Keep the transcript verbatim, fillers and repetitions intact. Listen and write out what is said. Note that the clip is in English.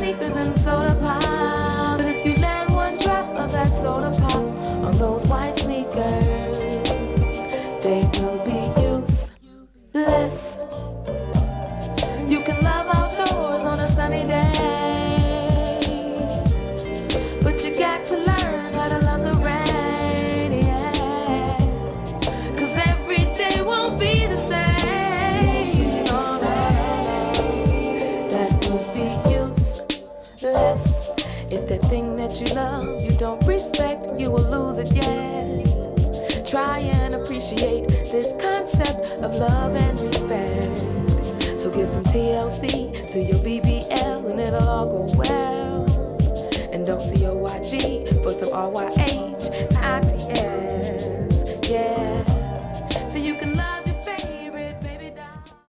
sneakers and soda pop. But if you land one drop of that soda pop on those white sneakers, they will be useless. You can love outdoors on a sunny day, but you got to learn how to love the rain, yeah. Cause every day won't be the same. No, no, that would be useless. If that thing that you love you don't respect, you will lose it yet. Try and appreciate this concept of love and respect. So give some T L C to your B B L and it'll all go well. And don't see your Y G for some R Y H, I T